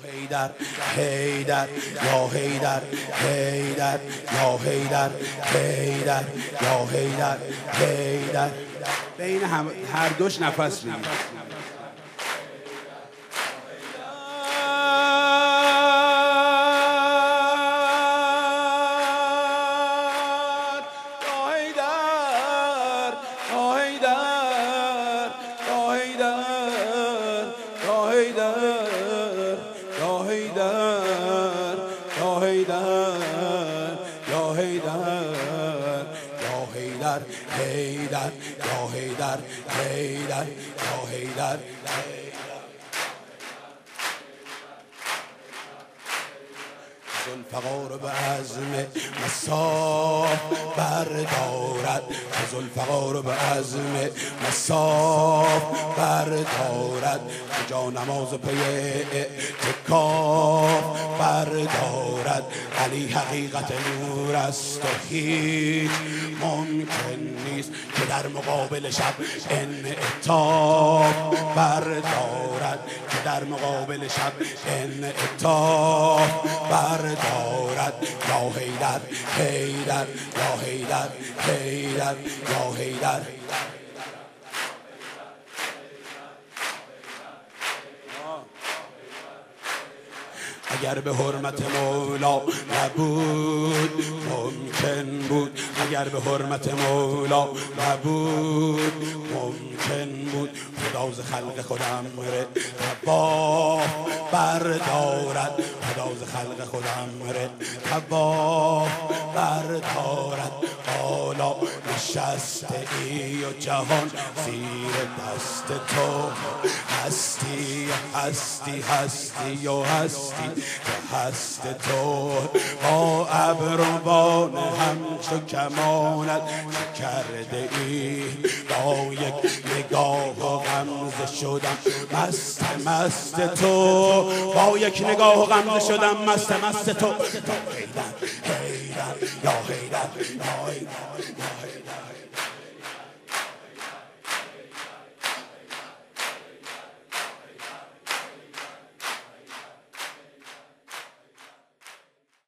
حیدر حیدر یا حیدر حیدر یا حیدر حیدر یا حیدر حیدر. بین هر دوش نفس بگیر. حیدر یا حیدر حیدر یا حیدر. ذوالفقار به عزم مصاف بردارد، ذوالفقار به عزم مصاف بردارد، جا نماز پی اعتکاف بردارد. علی حقیقت نور است و هیچ ممکن نیست که در مقابل شب انعطاف بردارد، که در مقابل شب انعطاف بردارد. یا حیدر حیدر یا حیدر حیدر یا حیدر. اگر به حرمت مولا نبود ممکن بود، اگر به حرمت مولا نبود ممکن بود، خدا ز خلق خودم رتباف بردارد، خدا ز خلق خودم رتباف بردارد. حالا نشسته ای و جهان زیر دست تو، هستی هستی هستی و هستی هست تو، با ابروان همچو کمانت کرده ای، با یک نگاه و غمزه شدم مست مست تو، با یک نگاه و غمزه شدم مست مست تو. حیدر حیدر یا حیدر یا حیدر یا حیدر.